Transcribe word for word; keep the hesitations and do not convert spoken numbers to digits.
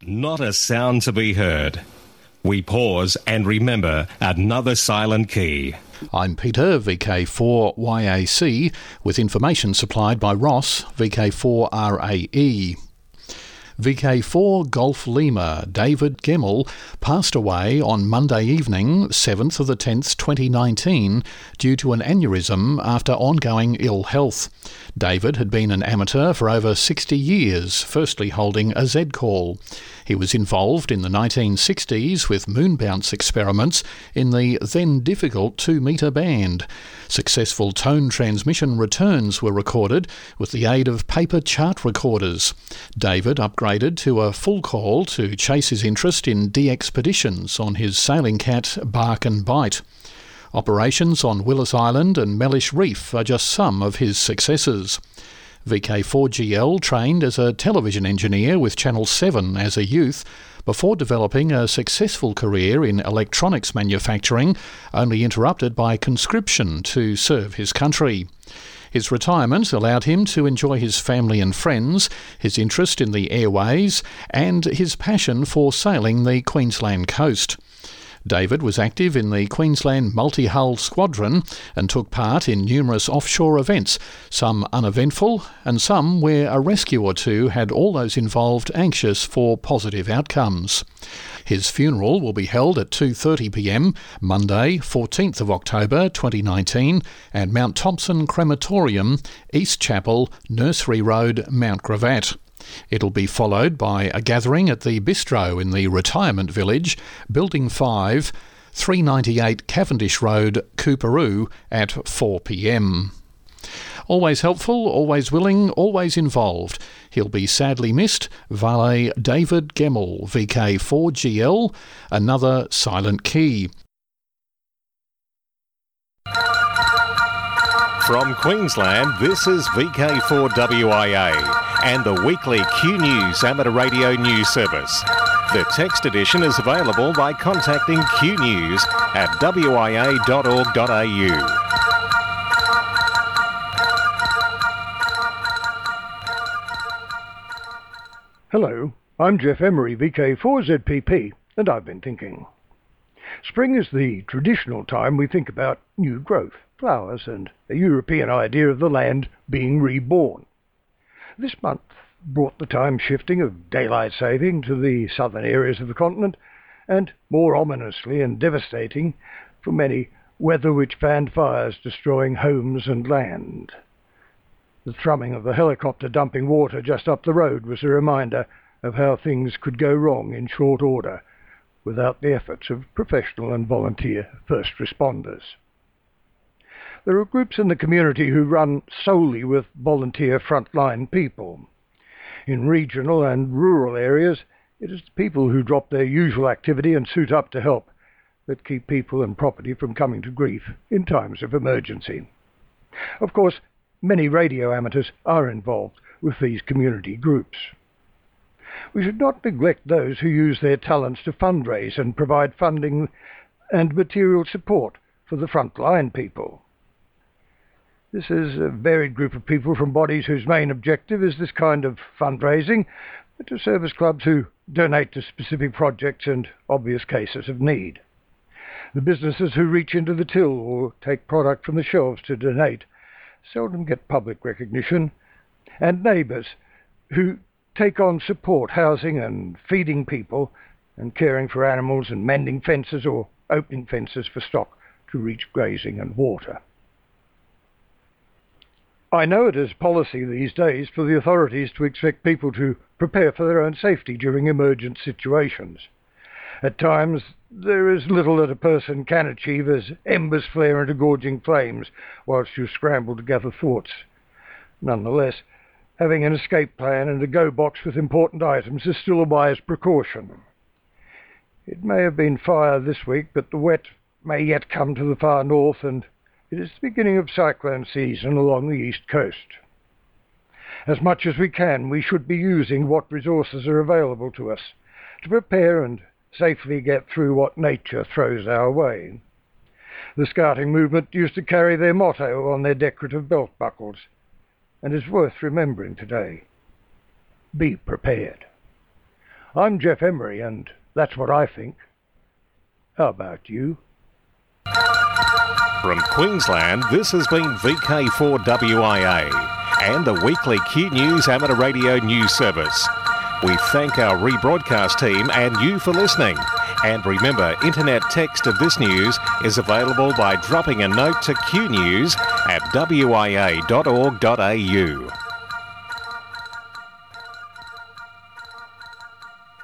Not a sound to be heard. We pause and remember another silent key. I'm Peter, V K four Y A C, with information supplied by Ross, V K four R A E. V K four Golf Lima David Gemmell passed away on Monday evening, seventh of the tenth, twenty nineteen, due to an aneurysm after ongoing ill health. David had been an amateur for over sixty years, firstly holding a Z-call. He was involved in the nineteen sixties with moon bounce experiments in the then difficult two-metre band. Successful tone transmission returns were recorded with the aid of paper chart recorders. David upgraded to a full call to chase his interest in de-expeditions on his sailing cat Bark and Bite. Operations on Willis Island and Mellish Reef are just some of his successes. V K four G L trained as a television engineer with Channel seven as a youth before developing a successful career in electronics manufacturing, only interrupted by conscription to serve his country. His retirement allowed him to enjoy his family and friends, his interest in the airways, and his passion for sailing the Queensland coast. David was active in the Queensland Multi-Hull Squadron and took part in numerous offshore events, some uneventful and some where a rescue or two had all those involved anxious for positive outcomes. His funeral will be held at two thirty p m Monday, fourteenth of October twenty nineteen at Mount Thompson Crematorium, East Chapel, Nursery Road, Mount Gravatt. It'll be followed by a gathering at the Bistro in the Retirement Village, Building five, three ninety-eight Cavendish Road, Coorparoo at four p m. Always helpful, always willing, always involved. He'll be sadly missed. Valet David Gemmell, V K four G L, another silent key. From Queensland, this is V K four W I A and the weekly Q News Amateur Radio News Service. The text edition is available by contacting Q News at w i a dot org dot a u. Hello, I'm Jeff Emery, V K four Z P P, and I've been thinking. Spring is the traditional time we think about new growth, flowers, and a European idea of the land being reborn. This month brought the time shifting of daylight saving to the southern areas of the continent, and more ominously and devastating for many, weather which fanned fires destroying homes and land. The thrumming of the helicopter dumping water just up the road was a reminder of how things could go wrong in short order without the efforts of professional and volunteer first responders. There are groups in the community who run solely with volunteer frontline people. In regional and rural areas, it is the people who drop their usual activity and suit up to help that keep people and property from coming to grief in times of emergency. Of course, many radio amateurs are involved with these community groups. We should not neglect those who use their talents to fundraise and provide funding and material support for the frontline people. This is a varied group of people from bodies whose main objective is this kind of fundraising, but to service clubs who donate to specific projects and obvious cases of need. The businesses who reach into the till or take product from the shelves to donate seldom get public recognition, and neighbours who take on support housing and feeding people and caring for animals and mending fences or opening fences for stock to reach grazing and water. I know it is policy these days for the authorities to expect people to prepare for their own safety during emergent situations. At times, there is little that a person can achieve as embers flare into gorging flames whilst you scramble to gather thoughts. Nonetheless, having an escape plan and a go box with important items is still a wise precaution. It may have been fire this week, but the wet may yet come to the far north, and it is the beginning of cyclone season along the east coast. As much as we can, we should be using what resources are available to us to prepare and safely get through what nature throws our way. The scouting movement used to carry their motto on their decorative belt buckles, and is worth remembering today. Be prepared. I'm Jeff Emery, and that's what I think. How about you? From Queensland, this has been V K four W I A and the weekly Q News Amateur Radio News Service. We thank our rebroadcast team and you for listening. And remember, internet text of this news is available by dropping a note to Q News at w i a dot org dot a u.